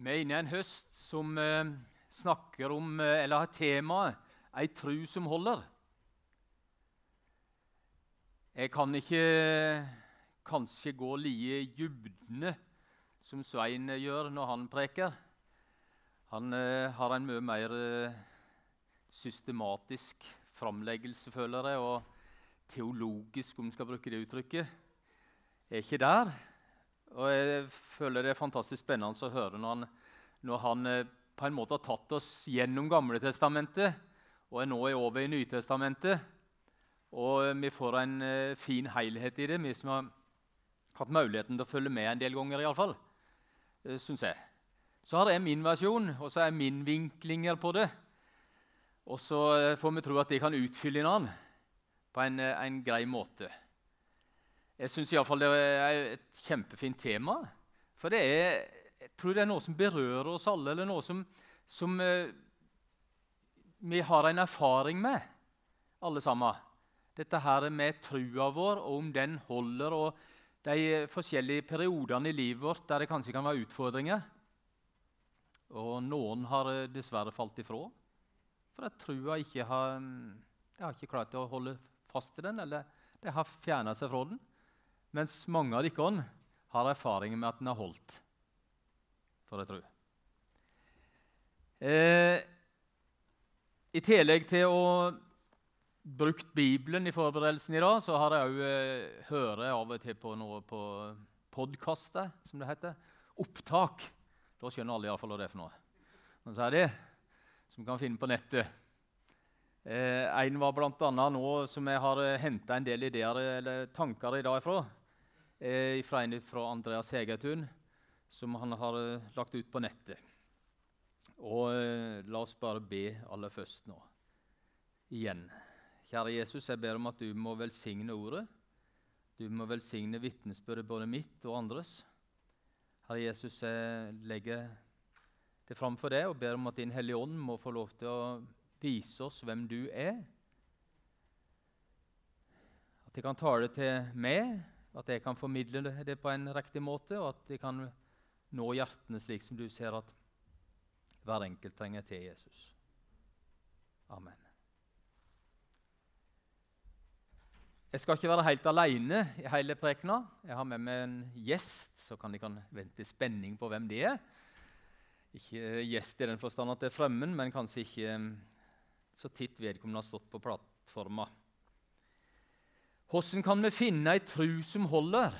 Vi er inne i en høst som snakker om, eller har temaet, «Ei tru som holder». Jeg kan ikke kanskje gå like dybdene som Svein gjør når han preker. Han har en mye mer systematisk framleggelse, føler jeg, og teologisk, om man skal bruke det uttrykket. Jeg er ikke der, og jeg føler det er fantastisk spennende å høre når han på en måte har tatt oss gjennom Gamle Testamentet, og er nå over i Nytestamentet, og vi får en fin helhet i det, vi som har hatt muligheten til å følge med en del ganger i alle fall, synes jeg. Så har jeg min versjon, og så er min vinklinger på det, og så får vi tro at det kan utfylle en på en grei måte. Jeg synes i alle fall det er et kjempefint tema, for jeg tror det er noe som berører oss alle, eller noe som vi har en erfaring med, alle sammen. Dette her med trua vår, og om den holder, og de forskjellige periodene i livet vårt, der det kanskje kan være utfordringer. Og noen har dessverre falt ifra, for at trua ikke har klart å holde fast i den, eller det har fjernet seg fra den. Mens mange av dere har erfaring med at den har holdt, for jeg tror. I tillegg til å brukt Bibelen i forberedelsen i dag, så har jeg også hørt av og til på noe på podcaster, som det heter, opptak. Da skjønner alle i alle fall hva det er for noe. Men så er det, som kan finne på nettet. En var blant annet nå, som jeg har hentet en del ideer eller tanker i dag fra Andreas Hegertun, som han har lagt ut på nettet. Og la oss bare be aller først nå. Igjen. Kjære Jesus, jeg ber om at du må velsigne ordet. Du må velsigne vitnesbyrdet både mitt og andres. Herre Jesus, jeg legger det fram for deg og ber om at din Hellige Ånd må få lov til å vise oss hvem du er. At jeg kan tale til meg, at jeg kan formidle det på en riktig måte, og at jeg kan nå hjertene slik som du ser at hver enkelt trenger til Jesus. Amen. Jeg skal ikke være helt alene i hele prekena. Jeg har med meg en gjest, så kan vente spenning på hvem det er. Ikke gjest i den forstand at det er fremmed, men kanskje ikke så titt vedkommende har stått på plattforma. Hvordan kan vi finne en tru som holder?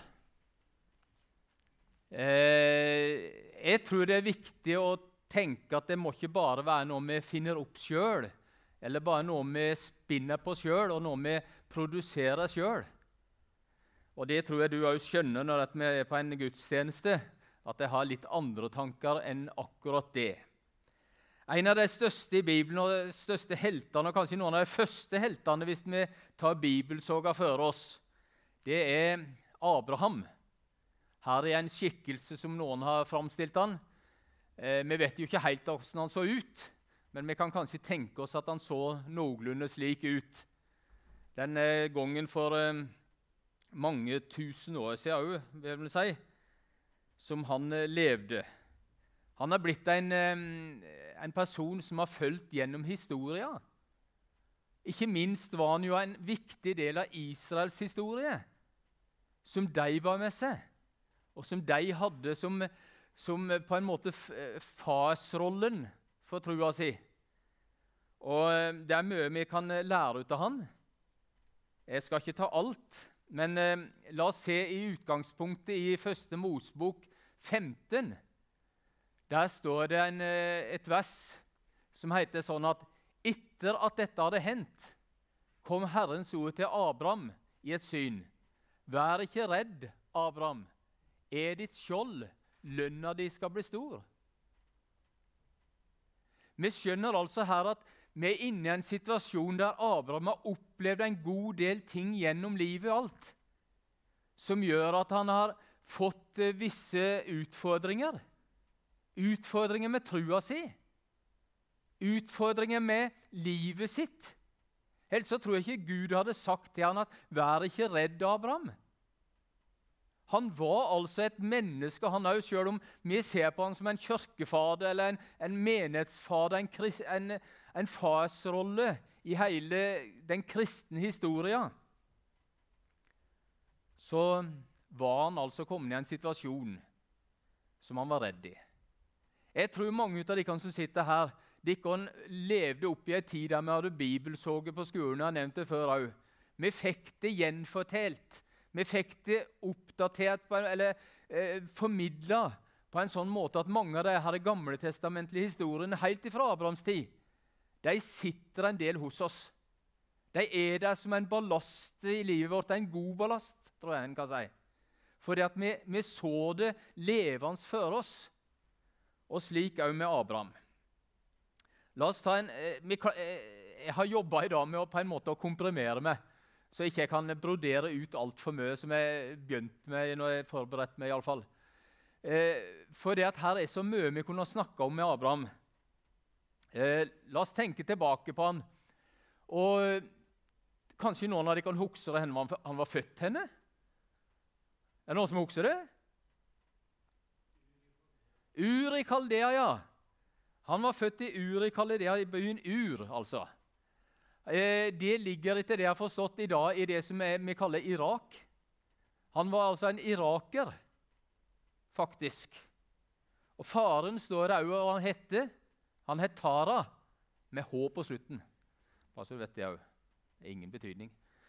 Jeg tror det er viktig å tenke at det må ikke bare være noe vi finner opp selv, eller bare noe vi spinner på selv, og noe vi produserer selv. Og det tror jeg du også skjønner når vi er på en gudstjeneste, at jeg har litt andre tanker enn akkurat det. En av de største i Bibelen, og de største heltene, og kanskje noen av de første heltene hvis vi tar bibelsoga for oss, det er Abraham. Her er en skikkelse som noen har framstilt han. Vi vet jo ikke helt hvordan han så ut, men vi kan kanskje tenke oss at han så noenlunde slik ut. Den gangen for mange tusen år siden, vil jeg si, som han levde. Han har blitt en person som har fulgt gjennom historien. Ikke minst var han jo en viktig del av Israels historie, som de var med seg, og som de hadde som på en måte farsrollen for trua si. Og det er mye vi kan lære ut av han. Jeg skal ikke ta alt, men la oss se i utgangspunktet i 1. Mosebok 15. Der står det et vers som heter sånn at etter at dette hadde hendt, kom Herrens ord til Abraham i et syn. Vær ikke redd, Abraham. Er ditt skjold, lønna di skal bli stor. Vi skjønner altså her at vi er inne i en situasjon der Abraham har opplevd en god del ting gjennom livet alt, som gjør at han har fått visse utfordringer. Utfordringer med trua si. Utfordringer med livet sitt. Ellers så tror jeg ikke Gud hadde sagt til han at «Vær ikke redd, Abraham». Han var altså et menneske, han også, selv om vi ser på han som en kirkefader eller en menighetsfader, en farsrolle i hele den kristne historien. Så var han altså kommet i en situasjon som han var redd i. Jeg tror mange av de som sitter her, de levde opp i en tid der vi hadde bibelsoget på skolen, jeg har nevnt det før også. Vi fikk det gjenfortalt. Vi fikk det oppdatert formidlet på en sånn måte at mange av de her gamle testamentlige historiene, helt ifra Abrahams tid, de sitter en del hos oss. De der som en ballast i livet vårt, en god ballast, tror jeg en kan si. Fordi at vi så det levende for oss, og slik også med Abraham. La oss ta jeg har jobbet i dag med å på en måte å komprimere meg, så ikke jeg kan brodere ut alt for mye som jeg begynte med når jeg forberedte meg i alle fall. For det at her så mye vi kunne snakke om med Abraham. La oss tenke tilbake på han. Og kanskje noen av dere kan huske det han var født henne? Er det noen som husker det? Ur i Kaldea, ja. Han var født i Ur i Kaldea, i byen Ur, altså. Det ligger etter det jeg har forstått i dag i det som vi kaller Irak. Han var altså en iraker, faktisk. Og faren står også hva han hette. Han het Tara, med H på slutten. Bare så du vet det også. Det er ingen betydning.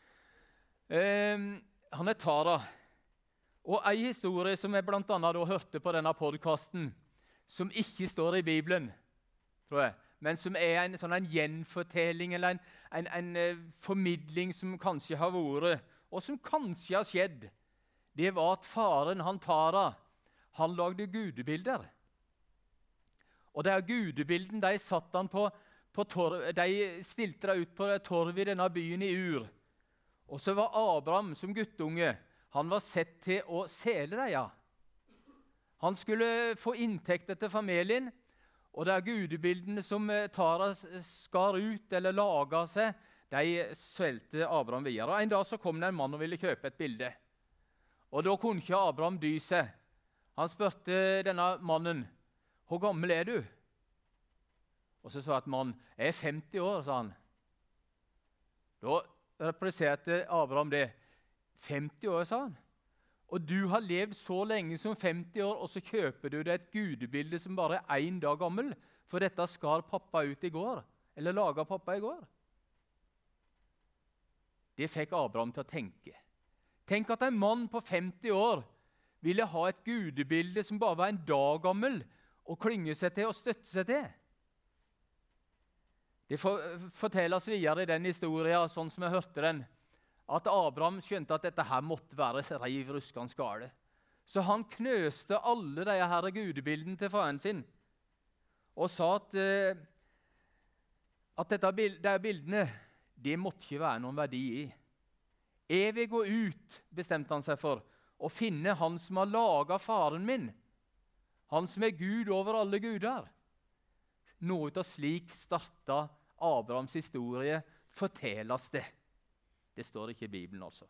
Han het Tara. Og en historie som jeg blant annet hørte på denne podcasten, som ikke står i Bibelen, tror jeg, men som en sånn gjenfortelling eller en formidling som kanskje har vært, og som kanskje har skjedd, det var at faren, han Tara, han lagde gudebilder. Og de gudebilden, de satt han på torv, de stilte det ut på torv i denne byen i Ur. Og så var Abraham som guttunge, han var sett til å sele dem, ja. Han skulle få inntekter til familien, og de gudebildene som Tara skar ut eller laget seg, de svelgte Abraham videre. Og en dag så kom det en mann og ville kjøpe et bilde. Og da kunne ikke Abraham dy seg. Han spurte denne mannen, hvor gammel er du? Og så sa et mann, jeg er 50 år, sa han. Da repliserte Abraham det. 50 år, sa han. Og du har levd så lenge som 50 år, og så kjøper du deg et gudebilde som bare er 1 dag gammel, for dette skar pappa ut i går, eller laget pappa i går. Det fikk Abraham til å tenke. Tenk at en mann på 50 år ville ha et gudebilde som bare var 1 dag gammel, og klynge seg til og støtte seg til. Det fortelles videre i den historien, sånn som jeg hørte den, at Abraham skjønte at dette her måtte være riv ruskende skale. Så han knøste alle de her gudebildene til faren sin, og sa at de bildene, det måtte ikke være noen verdi i. Jeg vil gå ut, bestemte han seg for, og finne han som har laget faren min, han som er Gud over alle guder. Noe av slik startet Abrahams historie, fortelles det. Det står ikke i Bibelen, altså.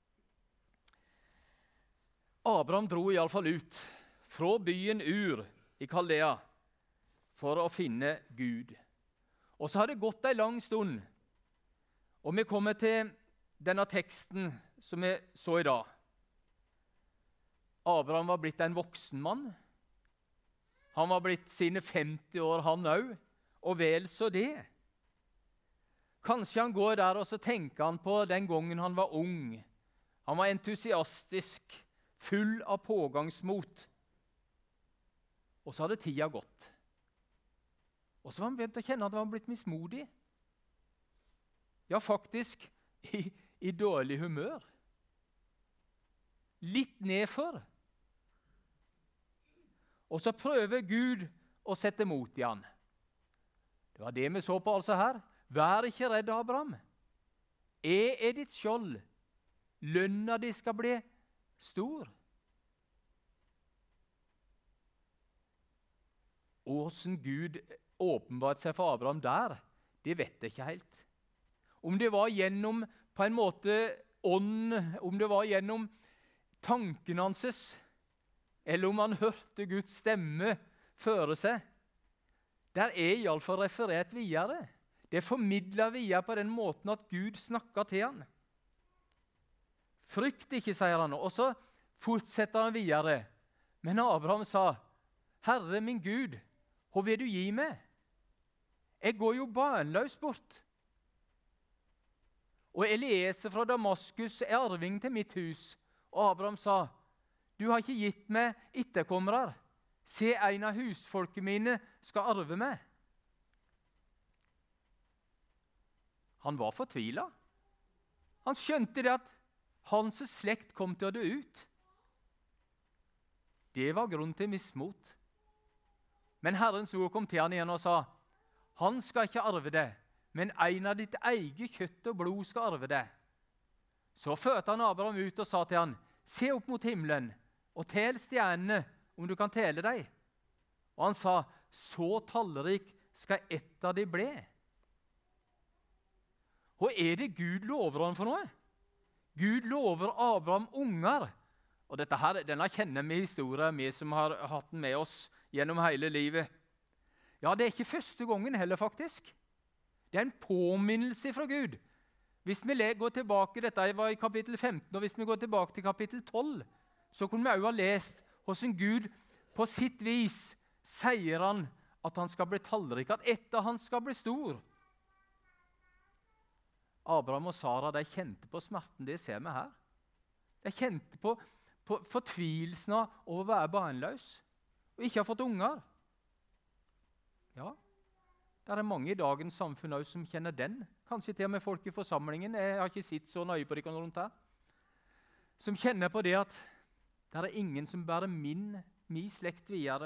Abraham dro i alle fall ut fra byen Ur i Kaldea for å finne Gud. Og så har det gått en lang stund, og vi kommer til denne teksten som vi så i dag. Abraham var blitt en voksen mann. Han var blitt sine 50 år, han også, og vel så det. Kanskje han går der, og så tenker han på den gangen han var ung. Han var entusiastisk, full av pågangsmot. Og så hadde tida gått. Og så var han begynt å kjenne at han var blitt mismodig. Ja, faktisk i dårlig humør. Litt nedfor. Og så prøver Gud å sette mot i han. Det var det vi så på altså her. Vær ikke redd, Abraham. Jeg er ditt skjold. Lønna di skal bli stor. Hvordan Gud åpenbart seg for Abraham der, det vet jeg ikke helt. Om det var gjennom på en måte ånd, om det var gjennom tanken hans, eller om han hørte Guds stemme føre seg, der i alle fall referert videre. Det formidlet videre på den måten at Gud snakket til han. Frykt ikke, sier han, og så fortsetter han videre. Men Abraham sa, Herre min Gud, hva vil du gi meg? Jeg går jo barnløs bort. Og Elieser fra Damaskus arving til mitt hus. Og Abraham sa, du har ikke gitt meg etterkommere. Se, en av husfolket mine skal arve meg. Han var fortvilet. Han skjønte det at hans slekt kom til å dø ut. Det var grunn til mismot. Men Herrens ord kom til han igjen og sa, han skal ikke arve det, men en av ditt eget kjøtt og blod skal arve det. Så førte han Abraham ut og sa til han, se opp mot himmelen, og tel stjernene, om du kan tele deg. Og han sa, så tallrik skal ett av de bli. Hva er det Gud lover han for noe? Gud lover Abraham unger. Og denne kjenner vi historien, vi som har hatt den med oss gjennom hele livet. Ja, det er ikke første gangen heller, faktisk. Det er en påminnelse fra Gud. Hvis vi går tilbake, dette var i kapittel 15, og hvis vi går tilbake til kapittel 12, så kunne vi også ha lest hvordan Gud på sitt vis sier han at han skal bli tallrik, at ett av han skal bli stor. Abraham og Sara, de kjente på smerten, det ser vi her. De kjente på fortvilelsen av å være barnløs, og ikke ha fått unger. Ja, det er mange i dagens samfunn også som kjenner den. Kanskje til og med folk i forsamlingen, jeg har ikke sett så nøye på det rundt her, som kjenner på det at det er ingen som bærer min slekt videre.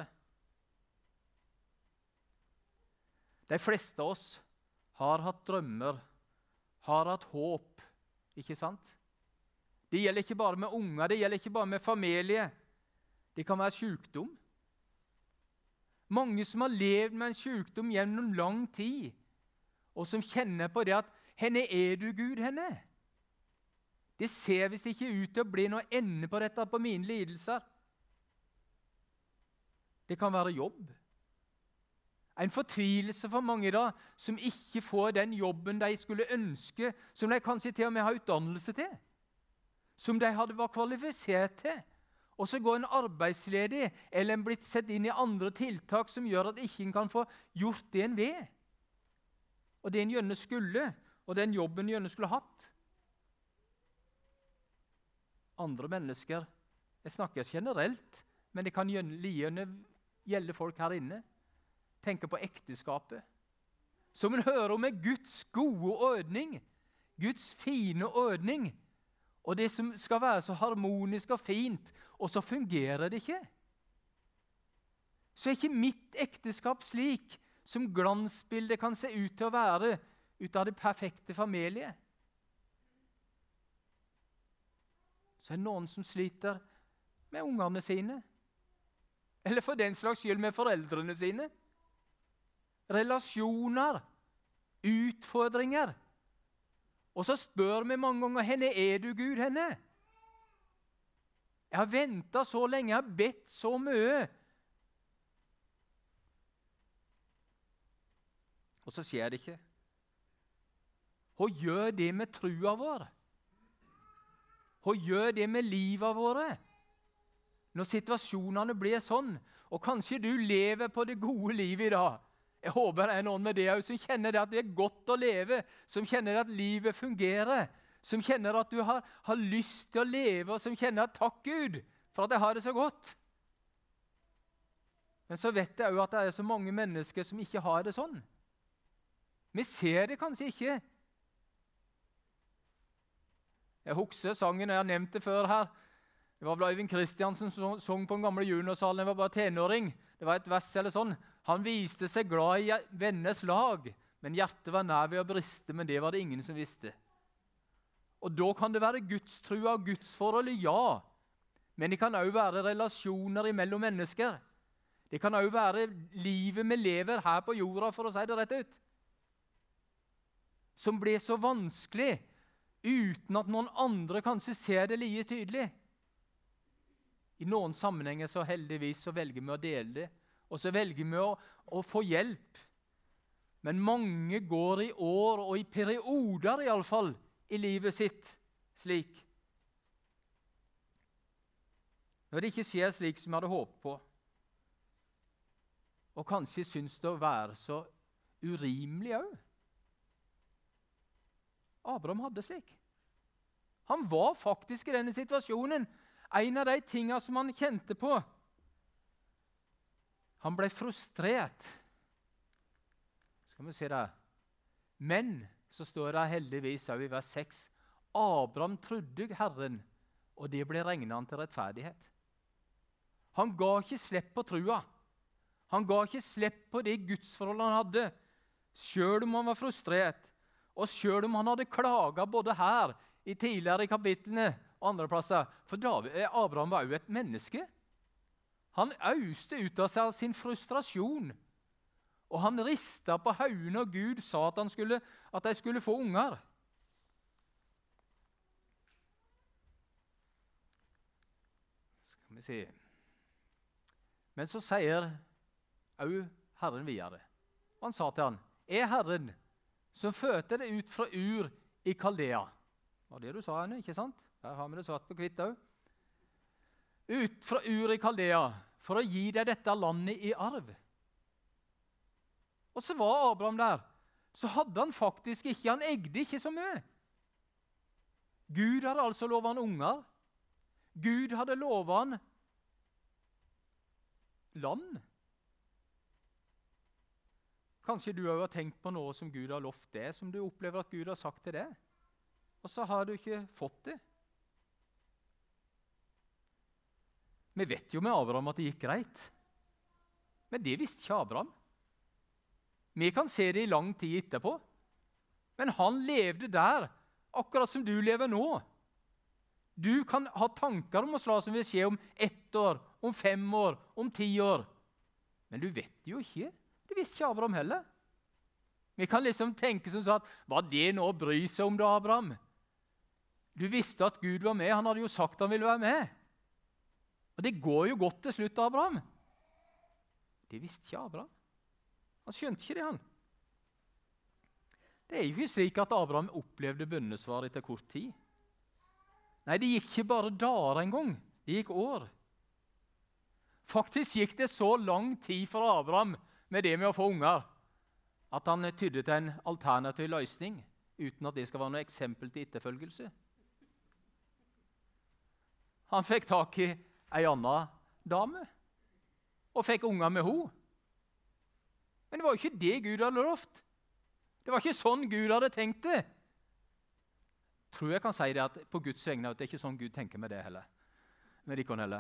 De fleste av oss har hatt drømmer, har hatt håp, ikke sant? Det gjelder ikke bare med unger, det gjelder ikke bare med familie. Det kan være sykdom. Mange som har levd med en sykdom gjennom lang tid, og som kjenner på det at «Henne er du, Gud, henne?» Det ser visst ikke ut til å bli noe ende på dette, på mine lidelser. Det kan være jobb. En fortvilelse for mange da, som ikke får den jobben de skulle ønske, som de kanskje til og med har utdannelse til, som de hadde vært kvalifisert til, og så går en arbeidsledig, eller en blitt sett inn i andre tiltak som gjør at ikke en kan få gjort det en vil. Og det en gjerne skulle, og den jobben en gjerne skulle hatt. Andre mennesker, jeg snakker generelt, men det kan gjelde folk her inne, tenker på ekteskapet, som en hører om er Guds gode ordning, Guds fine ordning, og det som skal være så harmonisk og fint, og så fungerer det ikke. Så er ikke mitt ekteskap slik som glansbildet kan se ut til å være ut av det perfekte familie. Så er det noen som sliter med ungene sine, eller for den slags skyld med foreldrene sine. Relasjoner, utfordringer. Og så spør vi mange ganger, henne er du, Gud, henne? Jeg har ventet så lenge, jeg har bedt så mye. Og så skjer det ikke. Hva gjør det med trua vår? Hva gjør det med livet våre? Når situasjonene blir sånn, og kanskje du lever på det gode livet i dag. Jeg håper det er noen med det som kjenner det at det er godt å leve, som kjenner at livet fungerer, som kjenner at du har lyst til å leve, og som kjenner at takk Gud for at jeg har det så godt. Men så vet jeg også at det er så mange mennesker som ikke har det sånn. Vi ser det kanskje ikke. Jeg husker sangen, jeg har nevnt det før her. Det var vel Øyvind Kristiansen som sang på den gamle juniorsalen. Jeg var bare tenåring. Det var et vers eller sånn. Han viste seg glad i venners lag, men hjertet var nær ved å briste, men det var det ingen som visste. Og da kan det være gudstrua og gudsforhold, ja. Men det kan også være relasjoner mellom mennesker. Det kan også være livet vi lever her på jorda, for å si det rett ut, som blir så vanskelig uten at noen andre kanskje ser det like tydelig. I noen sammenhenger så heldigvis så velger vi å dele det, og så velger vi å få hjelp. Men mange går i år, og i perioder i alle fall, i livet sitt slik. Når det ikke skjer slik som jeg hadde håpet på, og kanskje synes det å være så urimelig også. Abraham hadde slik. Han var faktisk i denne situasjonen en av de tingene som han kjente på. Han ble frustrert. Skal vi se det. Men, så står det heldigvis også i vers 6, Abraham trodde Herren, og det ble regnet han til rettferdighet. Han ga ikke slipp på trua. Han ga ikke slipp på det gudsforhold han hadde, selv om han var frustrert, og selv om han hadde klaget både her, i tidligere i kapitlene og andre plasser. For Abraham var jo et menneske. Han øste ut av seg sin frustrasjon, og han ristet på haugen, og Gud sa at de skulle få unger. Skal vi se. Men så sier også Herren videre. Han sa til han, Herren som fødte deg ut fra Ur i Kaldea. Det var det du sa henne, ikke sant? Der har vi det svart på kvitt også. Ut fra Ur i Kaldea, for å gi deg dette landet i arv. Og så var Abraham der. Så hadde han faktisk ikke, han eggde ikke så mye. Gud hadde altså lovet han unger. Gud hadde lovet han land. Kanskje du har tenkt på noe som Gud har lovt det, som du opplever at Gud har sagt til det, og så har du ikke fått det. Vi vet jo med Abraham at det gikk greit, men det visste ikke Abraham. Vi kan se det i lang tid etterpå, men han levde der, akkurat som du lever nå. Du kan ha tanker om hva som vil skje om 1 år, om 5 år, om 10 år, men du vet jo ikke. Det visste ikke Abraham heller. Vi kan liksom tenke som sånn, hva det nå bryr seg om da, Abraham? Du visste at Gud var med, han hadde jo sagt han ville være med. Og det går jo godt til slutt, Abraham. Det visste ikke Abraham. Han skjønte ikke det, han. Det er jo ikke slik at Abraham opplevde bønnesvar etter kort tid. Nei, det gikk ikke bare dager en gang, det gikk år. Faktisk gikk det så lang tid for Abraham med det med å få unger, at han tydde til en alternativ løsning, uten at det skal være noe eksempel til etterfølgelse. Han fikk tak i en annen dame, og fikk unger med henne. Men det var jo ikke det Gud hadde lovt. Det var ikke sånn Gud hadde tenkt det. Tror jeg kan si det at på Guds vegne, at det er ikke sånn Gud tenker med det heller. Med de kan heller.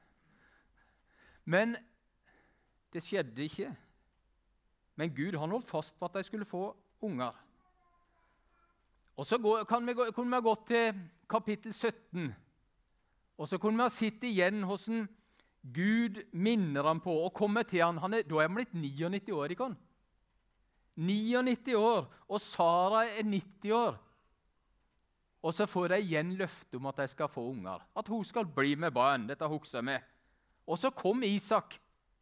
Men det skjedde ikke. Men Gud han holdt fast på at de skulle få unger. Og så kunne vi ha gått til kapittel 17, og så kunne vi ha sett igjen hvordan Gud minner ham på og kommer til ham. Da er han blitt 99 år, ikke han? 99 år, og Sara er 90 år. Og så får de igjen løfte om at de skal få unger. At hun skal bli med barn, dette husker vi. Og så kom Isak.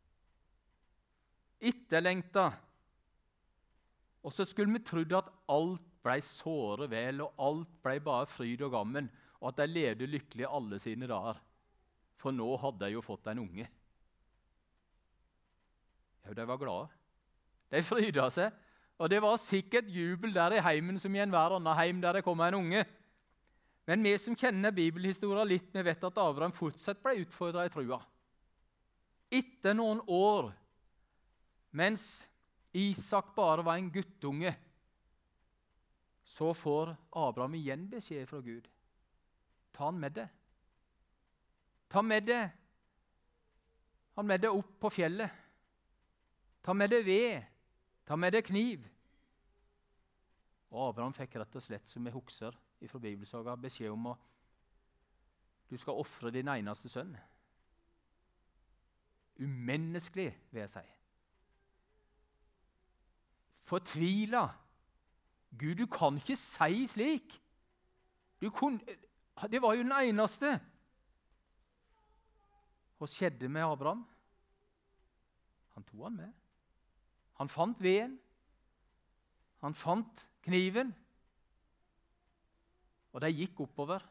Etterlengta. Og så skulle vi trodd at alt ble såre vel, og alt ble bare fryd og gammen, og at de levde lykkelig alle sine dager. For nå hadde de jo fått en unge. Ja, de var glade. De fryda seg, og det var sikkert jubel der i heimen som i enhver annen heim der det kom en unge. Men vi som kjenner bibelhistorien litt, vi vet at Abraham fortsatt ble utfordret i trua. Etter noen år, mens Isak bare var en guttunge, så får Abraham igjen beskjed fra Gud. Ta han med det. Ta med det. Han med det opp på fjellet. Ta med det ved. Ta med det kniv. Og Abraham fikk rett og slett, som vi husker fra Bibelsaga, beskjed om at du skal offre din eneste sønn. Umenneskelig, vil jeg si. Fortvila. Gud, du kan ikke si slik. Det var jo den eneste. Hva skjedde med Abraham? Han tog han med. Han fant veden. Han fant kniven. Og de gikk oppover.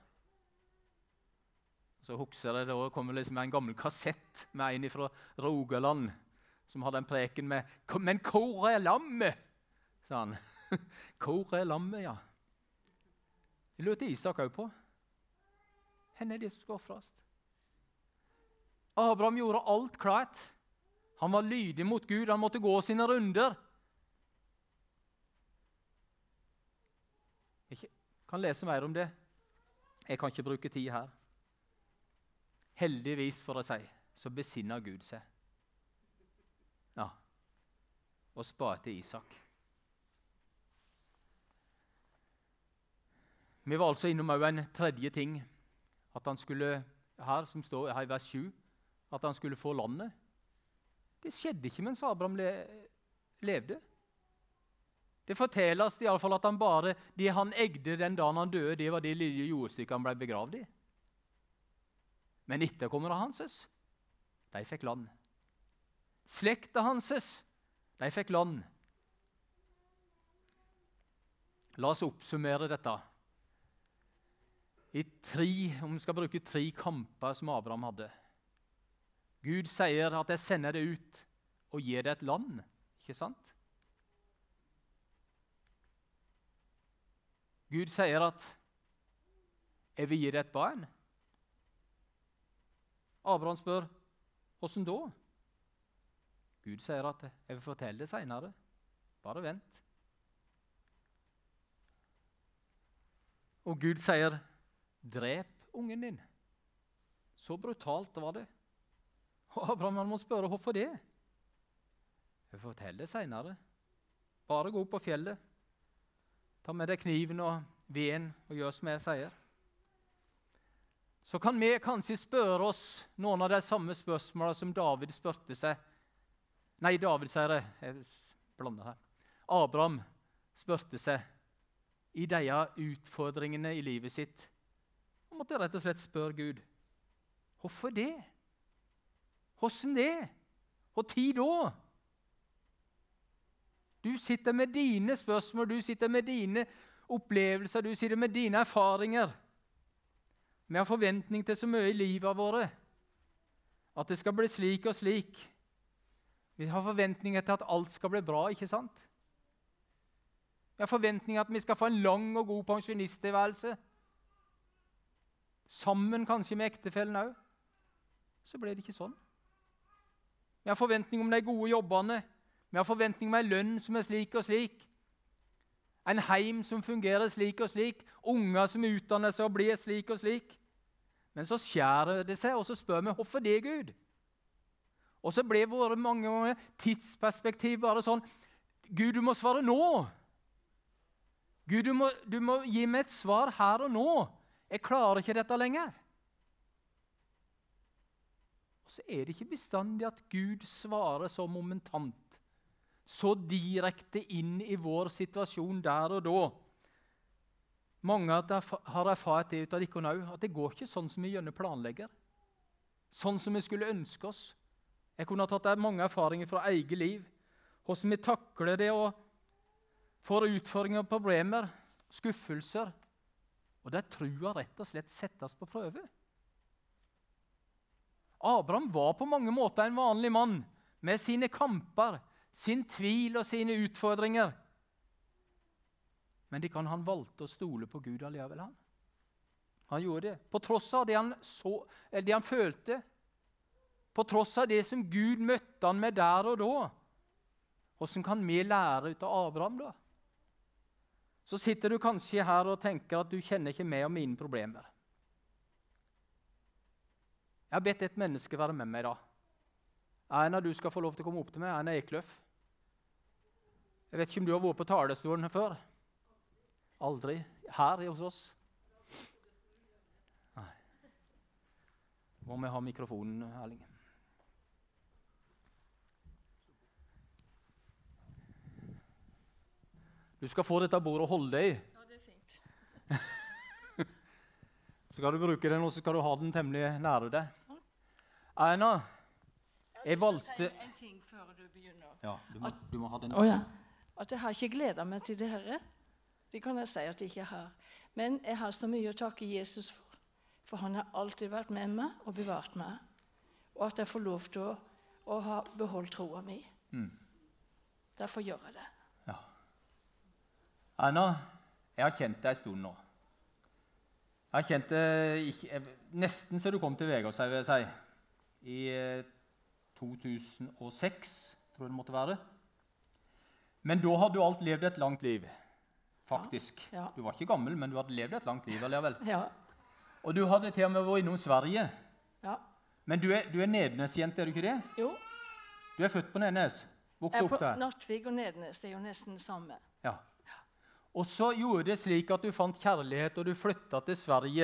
Så husker jeg, da kommer liksom en gammel kassett med en fra Rogaland som hadde en preken med «Men hvor er lammet?» sa han. «Hvor er lammet, ja?» Det lurte Isak også på. Henne er det som skal offres. Abraham gjorde alt klart. Han var lydig mot Gud. Han måtte gå sine runder. Jeg kan lese mer om det. Jeg kan ikke bruke tid her. Heldigvis, for å si, så besinner Gud seg. Ja. Og sparte Isak. Vi var altså innom en tredje ting. At han skulle, her som står her i vers 7, at han skulle få landet. Det skjedde ikke mens Abraham levde. Det fortelles i alle fall at han bare, det han egde den dagen han døde, det var det lille jordstykket han ble begravd i. Men etterkommerne hanses, de fikk land. Slekta hanses, de fikk land. La oss oppsummere dette. Om vi skal bruke 3 kamper som Abraham hadde. Gud sier at jeg sender det ut og gir det et land, ikke sant? Gud sier at jeg vil gi det et barn. Abraham spør, hvordan da? Gud sier at jeg vil fortelle det senere. Bare vent. Og Gud sier, drep ungen din. Så brutalt var det. Og Abraham må spørre, hvorfor det? Jeg vil fortelle det senere. Bare gå opp på fjellet. Ta med deg kniven og veden og gjør som jeg sier. Så kan vi kanskje spørre oss noen av de samme spørsmålene som David spørte seg. Nei, David sier det. Jeg blander her. Abraham spørte seg i de utfordringene i livet sitt. Han måtte rett og slett spørre Gud. Hvorfor det? Hvordan det? Og tid da? Du sitter med dine spørsmål, du sitter med dine opplevelser, du sitter med dine erfaringer. Vi har forventning til så mye i livet våre, at det skal bli slik og slik. Vi har forventninger til at alt skal bli bra, ikke sant? Vi har forventninger til at vi skal få en lang og god pensjonisttilværelse. Sammen kanskje med ektefellen også. Så ble det ikke sånn. Vi har forventning om de gode jobbene. Vi har forventning om en lønn som er slik og slik. En heim som fungerer slik og slik. Unger som utdanner seg og blir slik og slik. Men så skjærer det seg, og så spør vi, hvorfor det, Gud? Og så ble våre mange tidsperspektiv bare sånn, Gud, du må svare nå. Gud, du må gi meg et svar her og nå. Jeg klarer ikke dette lenger. Og så er det ikke bestandig at Gud svarer så momentant, så direkte inn i vår situasjon der og da. Mange har erfart det ut av dere nå, at det går ikke sånn som vi gjerne planlegger. Sånn som vi skulle ønske oss. Jeg kunne ha tatt mange erfaringer fra eget liv. Hvordan vi takler det og får utfordringer og problemer, skuffelser. Og der trua rett og slett settes på prøve. Abraham var på mange måter en vanlig mann med sine kamper, sin tvil og sine utfordringer. Men han valgte å stole på Gud alligevel. Han gjorde det. På tross av det han følte, på tross av det som Gud møtte han med der og da. Hvordan kan vi lære ut av Abraham da? Så sitter du kanskje her og tenker at du kjenner ikke meg og mine problemer. Jeg har bedt et menneske være med meg da. En av du skal få lov til å komme opp til meg, en av Ekløf. Jeg vet ikke om du har vært på talerstolen her før. Aldri. Her hos oss. Nei. Må vi ha mikrofonen, Erling? Du skal få dette bordet å holde deg i. Ja, det er fint. Så skal du bruke den, og så skal du ha den temmelig nære deg. Sånn. Aina, Jeg jeg har lyst til å valgte... si en ting før du begynner. Ja, du må ha den. At jeg har ikke gledet meg til det her. Det kan jeg si at jeg ikke har. Men jeg har så mye å takke Jesus for han har alltid vært med meg og bevart meg. Og at jeg får lov til å ha beholdt troen min. Derfor gjør jeg det. Ja. Aina, jeg har kjent deg en stund nå. Jeg har kjent det nesten så du kom til Vegårshei, vil jeg si. I 2006, tror jeg det måtte være. Men da hadde du alt levd et langt liv, faktisk. Ja. Du var ikke gammel, men du hadde levd et langt liv, eller vel? Ja. Og du hadde til og med vært innom Sverige. Ja. Men du er Nednes-jente, er du ikke det? Jo. Du er født på Nednes, vokste opp der. Nattvig og Nednes, det er jo nesten det samme. Ja. Og så gjorde det slik at du fant kjærlighet, og du flyttet til Sverige.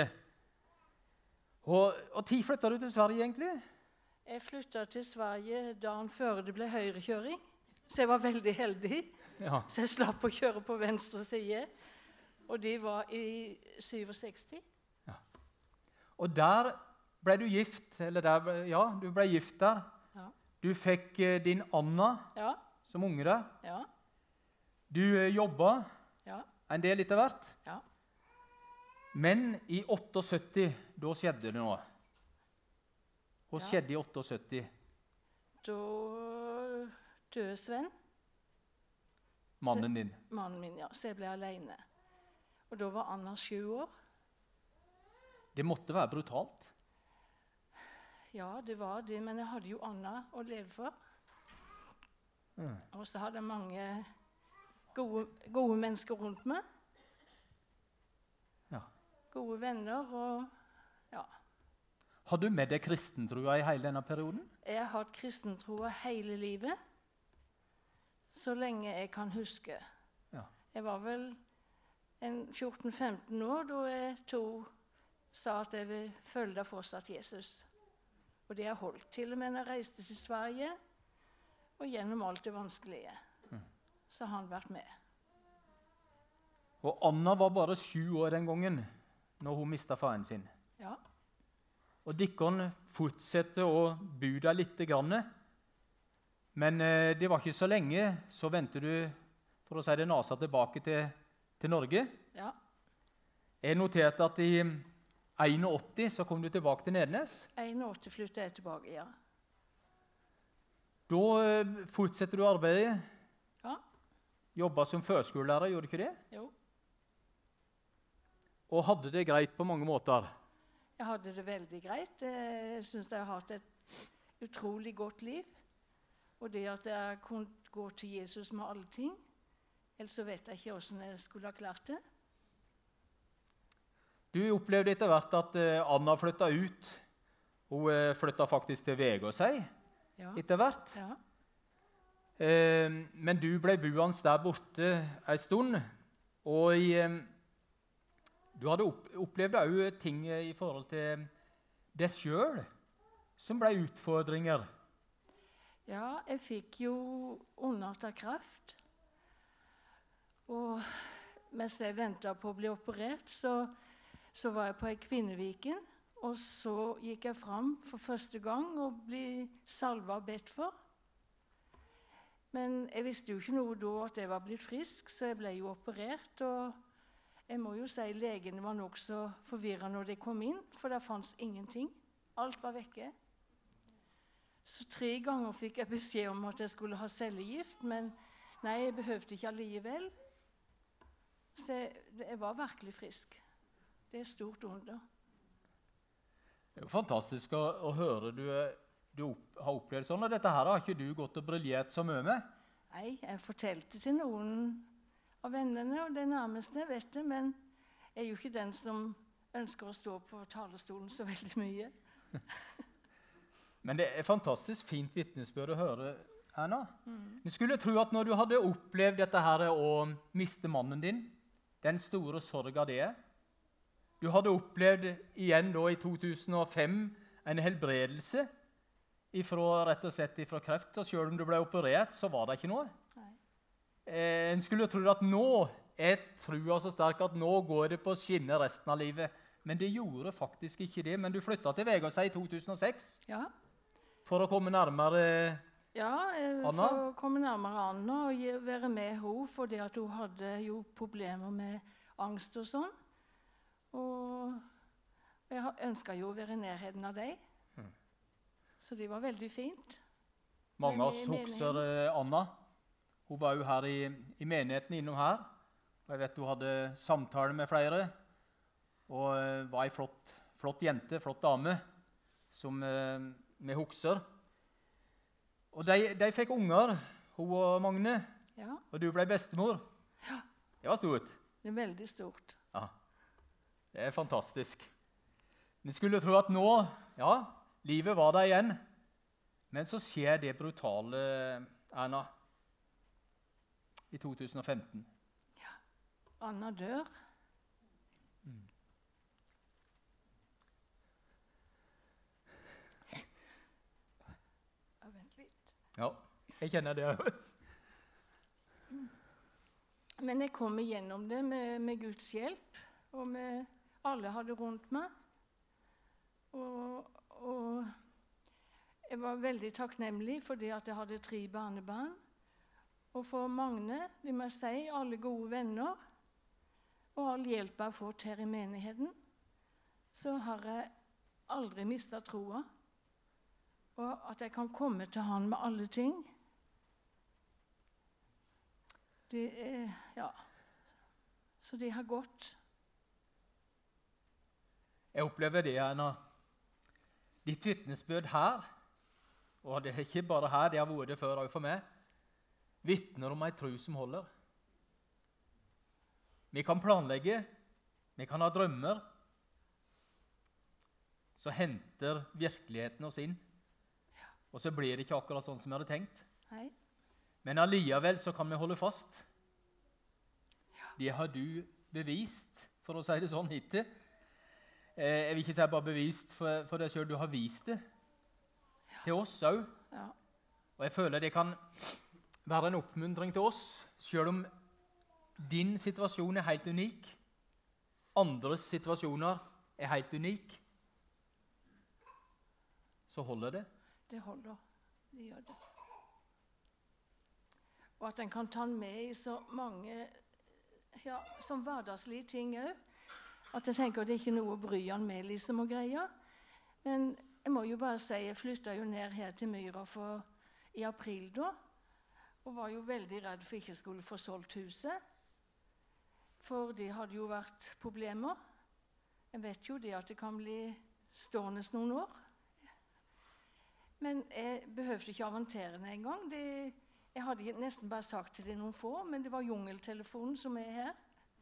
Og tid flyttet du til Sverige, egentlig? Jeg flyttet til Sverige dagen før det ble høyrekjøring, så jeg var veldig heldig. Ja. Så jeg slapp å kjøre på venstre side, og det var i 67. Ja. Og der ble du gift, du ble gift der. Ja. Du fikk din Anna Ja. som unge der. Ja. Du jobbet Ja. en del etter hvert. Ja. Men i 78, da skjedde det noe. Hva skjedde i 78? Da døde Sven. Mannen din. Mannen min, ja. Så jeg ble alene. Og da var Anna 7 år. Det måtte være brutalt. Ja, det var det, men jeg hadde jo Anna å leve for. Og så hadde jeg mange gode mennesker rundt meg. Ja. Gode venner og ja. Har du med deg kristentroa i hele denne perioden? Jeg har hatt kristentroa hele livet, så lenge jeg kan huske. Ja. Jeg var vel 14-15 år da jeg sa at jeg vil følge fortsatt Jesus. Og det har jeg holdt til og med når jeg reiste til Sverige, og gjennom alt det vanskelige. Så har han vært med. Og Anna var bare 7 år den gangen, når hun mistet faren sin. Ja. Og Dikkon fortsetter å bo der litt grann. Men det var ikke så lenge, så ventet du, for å si det, nasa tilbake til Norge. Ja. Jeg noterte at i 81 så kom du tilbake til Nednes. 81 flyttet jeg tilbake, ja. Da fortsetter du arbeidet. Ja. Jobbet som førskolelærer, gjorde du ikke det? Jo. Og hadde det greit på mange måter. Jeg hadde det veldig greit. Jeg synes jeg har hatt et utrolig godt liv. Og det at jeg kunne gå til Jesus med alle ting, ellers så vet jeg ikke hvordan jeg skulle ha klart det. Du opplevde etter hvert at Anna flyttet ut. Hun flyttet faktisk til Vegårshei etter hvert. Ja. Men du ble boende der borte en stund. Og du hadde opplevd også ting i forhold til deg selv som ble utfordringer. Ja, jeg fikk jo underarterkreft. Og mens jeg ventet på å bli operert, så var jeg på ei Kvinneviken. Og så gikk jeg fram for første gang og ble salva og bedt for. Men jeg visste jo ikke noe da at jeg var blitt frisk, så jeg ble jo operert. Og jeg må jo si legene var nokså forvirret når de kom inn, for det fantes ingenting. Alt var vekke. Så 3 ganger fikk jeg beskjed om at jeg skulle ha cellegift, men nei, jeg behøvde ikke allikevel. Så jeg var virkelig frisk. Det er stort under. Det er jo fantastisk å høre du har opplevd sånn, og dette her har ikke du gått og briljert så mye med? Nei, jeg fortalte til noen av vennene, og det nærmeste jeg vet det, men jeg er jo ikke den som ønsker å stå på talerstolen så veldig mye. Men det er fantastisk fint vitnesbyrd å høre, Anna. Jeg skulle tro at når du hadde opplevd dette her å miste mannen din, den store sorgen det er, du hadde opplevd igjen da i 2005 en helbredelse rett og slett fra kreft, og selv om du ble operert, så var det ikke noe. Nei. En skulle tro at nå er trua så sterk at nå går det på skinner resten av livet. Men det gjorde faktisk ikke det. Men du flyttet til Vegårshei i 2006. Ja. for å komme nærmere Ja, Anna? for å komme nærmere Anna og være med henne, fordi at hun hadde jo problemer med angst og sånn. Og jeg ønsket jo å være i nærheten av deg. Så det var veldig fint. Mange av oss husker Anna. Hun var jo her i menigheten innom her. Og jeg vet hun hadde samtale med flere. Og var en flott jente, flott dame, som vi husker. Og de fikk unger, hun og Magne. Ja. Og du ble bestemor. Ja. Det var stort. Det er veldig stort. Ja, det er fantastisk. Vi skulle tro at nå, ja, livet var der igjen. Men så skjer det brutale, Erna, i 2015. Ja. Anna dør. Vent litt. Ja, jeg kjenner det. Men jeg kom igjennom det med Guds hjelp, og alle hadde rundt meg. Og jeg var veldig takknemlig fordi at jeg hadde 3 barnebarn. Og for Magne, det må jeg si, alle gode venner, og all hjelp jeg har fått her i menigheten, så har jeg aldri mistet troa. Og at jeg kan komme til han med alle ting. Det er, ja, så det har gått. Jeg opplever det, Erna. Ditt vitnesbyrd her, og det er ikke bare her, det har vært det før også for meg, vitner om en tro som holder. Vi kan planlegge, vi kan ha drømmer, så henter virkeligheten oss inn. Og så blir det ikke akkurat sånn som vi hadde tenkt. Nei. Men allikevel så kan vi holde fast. Det har du bevist, for å si det sånn hittil. Jeg vil ikke si bare bevist for deg selv, du har vist det. Til oss også. Ja. Og jeg føler det kan være en oppmuntring til oss, selv om din situasjon er helt unik. Andres situasjoner er helt unik. Så holder det. Det holder. Det gjør det. Og at en kan ta den med i så mange som hverdagslige ting òg. At jeg tenker at det er ikke noe å bry han med liksom og greier. Men jeg må jo bare si, jeg flyttet jo ned her til Myra i april da, og var jo veldig redd for ikke skulle få solgt huset. For det hadde jo vært problemer. Jeg vet jo det at det kan bli stående noen år. Men jeg behøvde ikke avantere det engang. Jeg hadde nesten bare sagt til det noen få, men det var jungeltelefonen som er her.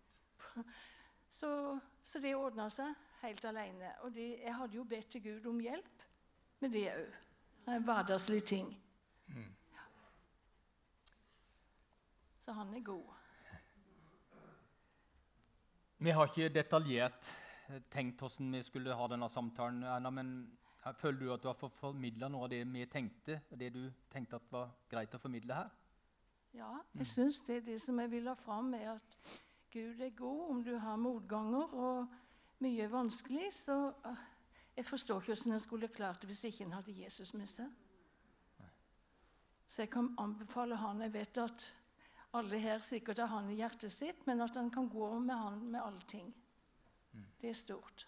Så det ordnet seg helt alene. Og jeg hadde jo bedt til Gud om hjelp med det òg. En hverdagslig ting. Ja. Så han er god. Vi har ikke detaljert tenkt hvordan vi skulle ha denne samtalen, Erna, men føler du at du har fått formidlet noe av det vi tenkte, og det du tenkte at var greit å formidle her? Ja, jeg synes det er det som jeg vil ha fram, er at Gud er god om du har motganger og mye vanskelig, så jeg forstår ikke hvordan jeg skulle klart det hvis ikke en hadde Jesus med seg. Så jeg kan anbefale han, jeg vet at alle her sikkert har han i hjertet sitt, men at han kan gå med han med allting. Det er stort.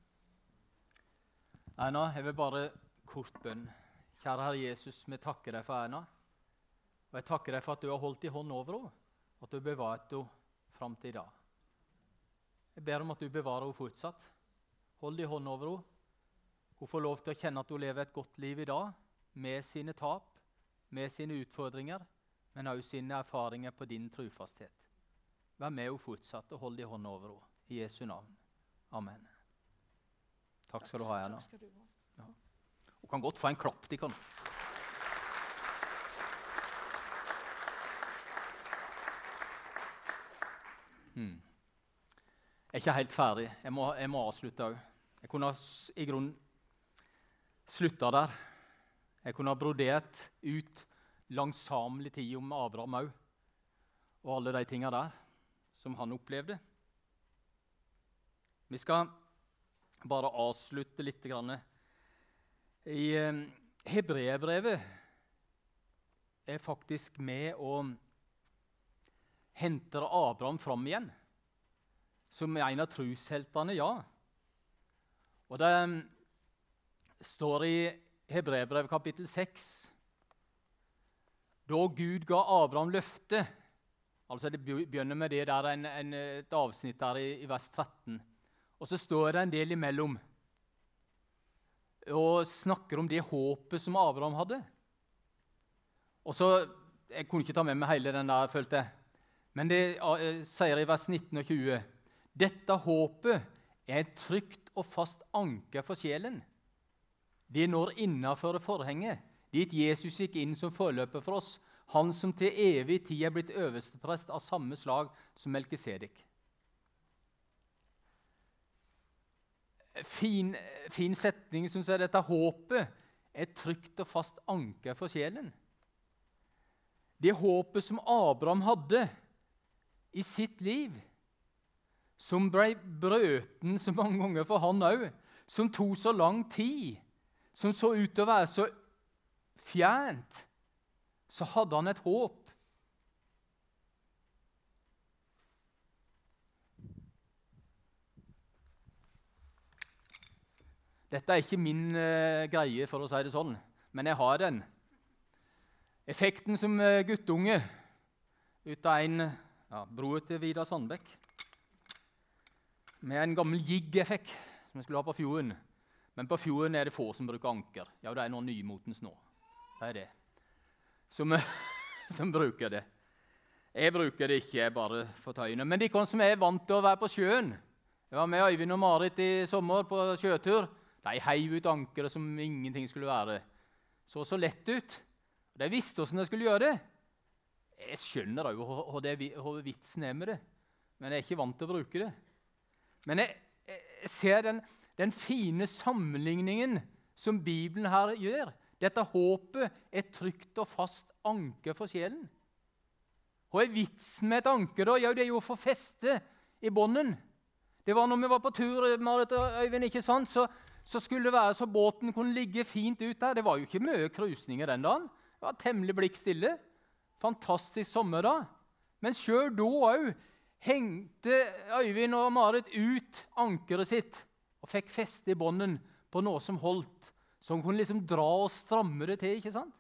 Erna, jeg vil bare kort bønn. Kjære Herre Jesus, vi takker deg for Erna. Og jeg takker deg for at du har holdt i hånd over henne, og at du har bevaret henne frem til i dag. Jeg ber om at du bevarer henne fortsatt. Hold i hånd over henne. Hun får lov til å kjenne at hun lever et godt liv i dag, med sine tap, med sine utfordringer, men også sine erfaringer på din trofasthet. Vær med henne fortsatt, og hold i hånd over henne. I Jesu navn. Amen. Takk skal du ha, Erna. Ja. Hun kan godt få en klapp, de kan. Jeg er ikke helt ferdig. Jeg må avslutte også. Jeg kunne i grunnen slutta der. Jeg kunne ha brodert ut langsamlig tid om Abraham også, og alle de tingene der som han opplevde. Vi skal bare avslutte litt grann. I Hebreerbrevet er faktisk med og henter Abraham fram igjen, som en av trosheltene, ja. Og det står i Hebreerbrevet kapittel 6, da Gud ga Abraham løfte, altså det begynner med det der et avsnitt der i vers 13, og så står det en del imellom, og snakker om det håpet som Abraham hadde. Og så, jeg kunne ikke ta med meg hele den der, følte jeg, men det sier i vers 19 og 20, dette håpet er et trygt og fast anker for sjelen. Det når innenfor forhenget, dit Jesus gikk inn som forløper for oss, han som til evig tid er blitt øversteprest av samme slag som Melkisedek. Fin setning, synes jeg, dette håpet er et trygt og fast anker for sjelen. Det håpet som Abraham hadde i sitt liv, som ble brøten så mange ganger for han også, som tog så lang tid, som så ut til å være så fjernt, så hadde han et håp. Dette er ikke min greie, for å si det sånn, men jeg har den. Effekten som guttunge ut av en bror til Vidar Sandbekk, med en gammel jigg-effekt som jeg skulle ha på fjorden. Men på fjorden er det få som bruker anker. Ja, det er noen nymotens nå. Det er det. Som bruker det. Jeg bruker det ikke, jeg bare fortøyner. Men de som er vant til å være på sjøen, jeg var med Øyvind og Marit i sommer på sjøtur, de heiv ut ankeret som ingenting skulle være. Så lett ut. De visste hvordan de skulle gjøre det. Jeg skjønner jo hva vitsen er med det, men jeg er ikke vant til å bruke det. Men jeg ser den fine sammenligningen som Bibelen her gjør. Dette håpet er trygt og fast anker for sjelen. Hva er vitsen med et anker da? Ja, det er jo å få feste i bånden. Det var når vi var på tur, Marit og Øyvind, ikke sant? Så skulle det være så båten kunne ligge fint ut der. Det var jo ikke mye krusninger den dagen. Det var temmelig blikk stille. Fantastisk sommer da. Men selv da også hengte Øyvind og Marit ut ankeret sitt og fikk feste i bånden på noe som holdt, som kunne liksom dra og stramme det til, ikke sant?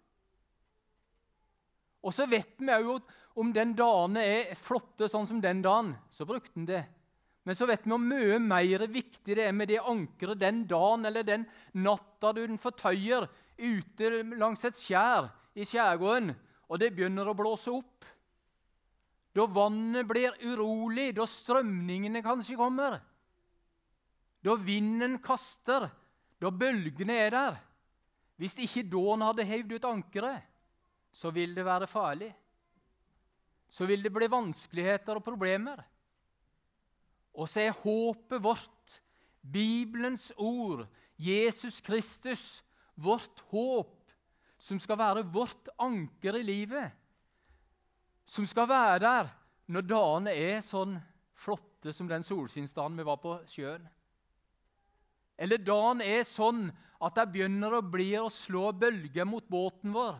Og så vet vi jo om den dagen er flotte sånn som den dagen, så brukte den det. Men så vet vi om mye mer viktig det er med det ankeret den dagen eller den natta du den fortøyer ute langs et skjær i skjærgården, og det begynner å blåse opp. Da vannet blir urolig, da strømningene kanskje kommer, da vinden kaster, da bølgene er der. Hvis ikke dåen hadde hevd ut ankeret, så vil det være farlig. Så vil det bli vanskeligheter og problemer. Og så er håpet vårt, Bibelens ord, Jesus Kristus, vårt håp, som skal være vårt anker i livet, som skal være der når dagene er sånn flotte som den solskinnsdagen vi var på sjøen. Eller dagen er sånn at det begynner å bli å slå bølger mot båten vår.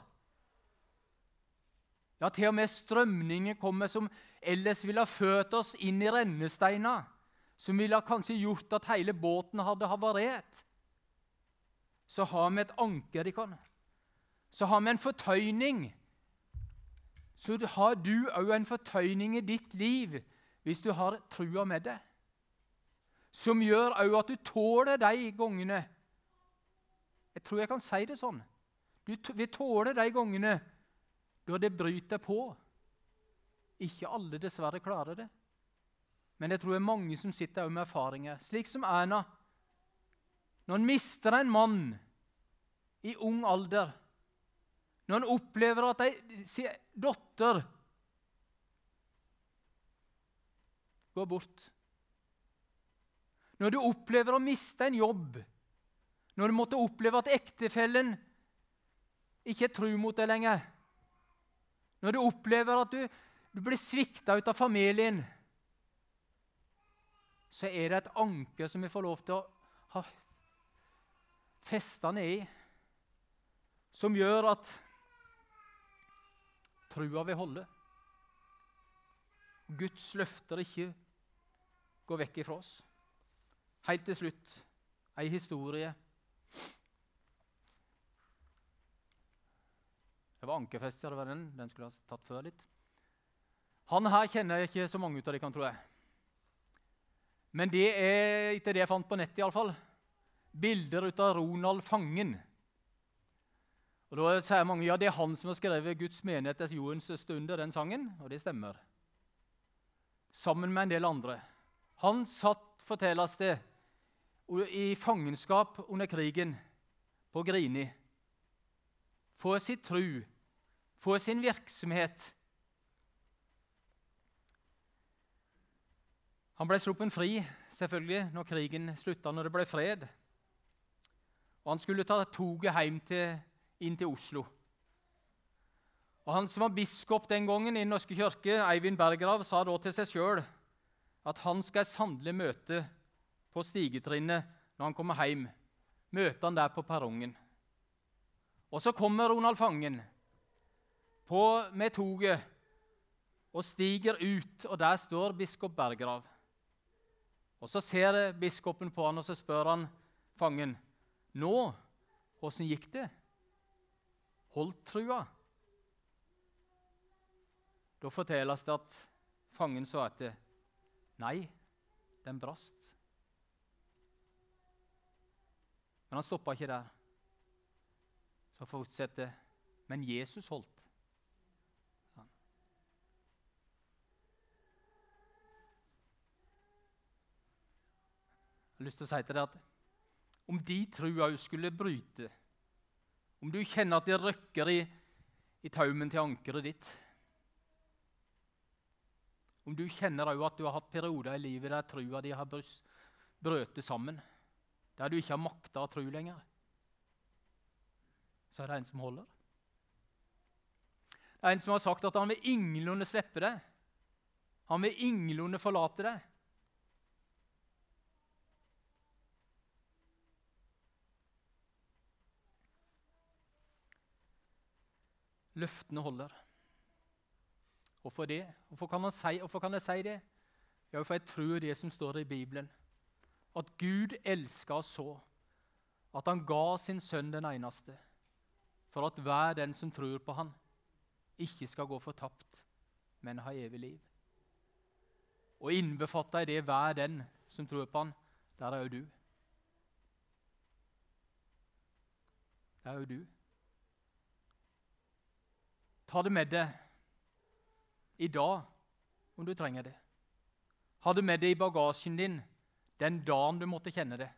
Ja, til og med strømninger kommer som ellers ville ha ført oss inn i rennesteina, som ville ha kanskje gjort at hele båten hadde havarert. Så har vi et anker i kan. Så har vi en fortøyning. Så har du også en fortøyning i ditt liv hvis du har trua med det, som gjør også at du tåler de gangene. Jeg tror jeg kan si det sånn. Du vil tåle de gangene da det bryter på. Ikke alle dessverre klarer det. Men jeg tror det er mange som sitter med erfaringer, slik som Erna. Når han mister en mann i ung alder, når han opplever at sin datter går bort, når du opplever å miste en jobb, når du måtte oppleve at ektefellen ikke er tro mot deg lenger, når du opplever at du blir sviktet ut av familien, så er det et anker som vi får lov til å ha festet ned i. som gjør at trua vil holde. Guds løfter ikke går vekk ifra oss. Helt til slutt, en historie. Det var Ankerfest, det var den. Den skulle jeg ha tatt før litt. Han her kjenner jeg ikke så mange ut av de kan, tror jeg. Men det er ikke det jeg fant på nettet i alle fall. Bilder ut av Ronald Fangen. Og da sier mange, ja, det er han som har skrevet Guds menighetes jordens stunder, den sangen, og det stemmer. Sammen med en del andre. Han satt, fortelles det, i fangenskap under krigen på Grini. For sitt tru, for sin virksomhet. Han ble sluppet fri, selvfølgelig, når krigen sluttet, når det ble fred. Og han skulle ta toget hjem inn til Oslo. Og han som var biskop den gangen i Den norske kirke, Eivind Berggrav, sa da til seg selv at han skal sannelig møte på stigetrinnet når han kommer hjem. Møte han der på perrongen. Og så kommer Ronald Fangen med toget og stiger ut, og der står biskop Berggrav. Og så ser biskopen på han, og så spør han Fangen, nå, hvordan gikk det? Holdt trua? Da fortelles det at Fangen sa at nei, den brast. Men han stoppet ikke der. Så fortsetter, men Jesus holdt. Jeg har lyst til å si til deg at om de trua skulle bryte, om du kjenner at det røkker i taumen til ankeret ditt, om du kjenner at du har hatt perioder i livet der trua di har brøtet sammen, der du ikke har maktet å tro lenger, så er det en som holder. Det er en som har sagt at han vil ingenlunde slippe det. Han vil ingenlunde forlate det. Løftene holder. Hvorfor det? Hvorfor kan jeg si det? Ja, for jeg tror det som står i Bibelen. At Gud elsker oss så, at han ga sin sønn den eneste, for at hver den som tror på han, ikke skal gå fortapt, men ha evig liv. Og innbefatter i det hver den som tror på han, der er jo du. Der er jo du. Ta det med deg i dag, om du trenger det. Ha det med deg i bagasjen din den dagen du måtte kjenne det.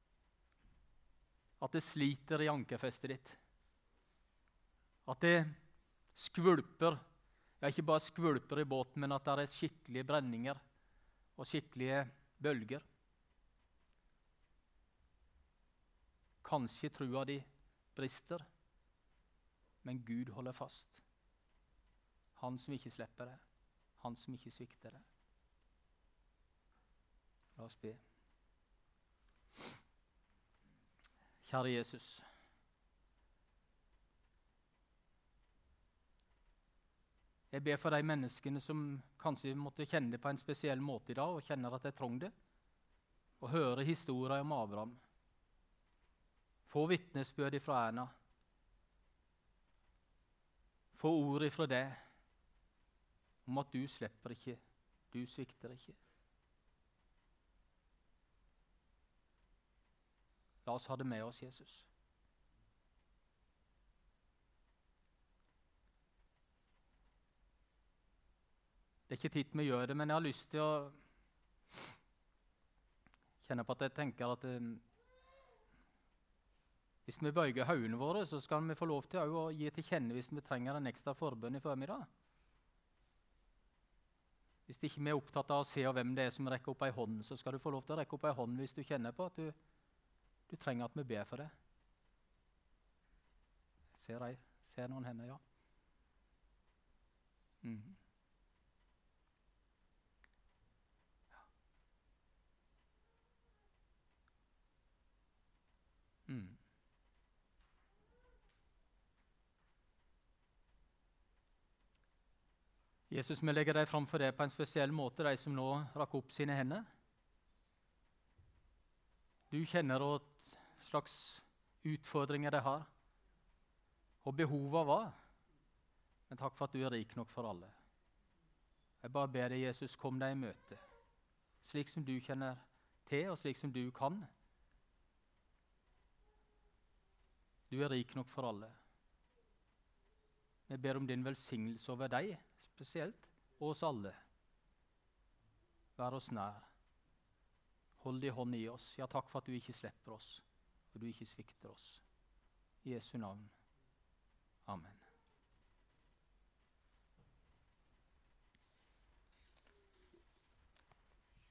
At det sliter i ankerfestet ditt. At det skvulper, ja, ikke bare skvulper i båten, men at det er skikkelige brenninger og skikkelige bølger. Kanskje trua di brister, men Gud holder fast. Han som ikke slipper det, han som ikke svikter det. La oss be. Kjære Jesus. Jeg ber for de menneskene som kanskje måtte kjenne det på en spesiell måte i dag, og kjenner at de trenger det, og høre historier om Abraham. Få vitnesbyrd fra Erna. Få ord fra deg om at du slipper ikke, du svikter ikke. La oss ha det med oss, Jesus. Det er ikke tid vi gjør det, men jeg har lyst til å kjenne på at jeg tenker at hvis vi bøyer hodene våre, så skal vi få lov til å gi til kjenne hvis vi trenger en ekstra forbønn i formiddag. Hvis ikke vi er opptatt av å se hvem det er som rekker opp ei hånd, så skal du få lov til å rekke opp ei hånd hvis du kjenner på at du trenger at vi ber for det. Ser noen hender, ja. Jesus, vi legger deg framfor deg på en spesiell måte, de som nå rakk opp sine hender. Du kjenner hva slags utfordringer de har, og behovet var. Men takk for at du er rik nok for alle. Jeg bare ber deg, Jesus, kom deg i møte, slik som du kjenner til, og slik som du kan. Du er rik nok for alle. Vi ber om din velsignelse over deg, spesielt, og oss alle. Vær oss nær. Hold din hånd i oss. Ja, takk for at du ikke slipper oss, og du ikke svikter oss. I Jesu navn. Amen.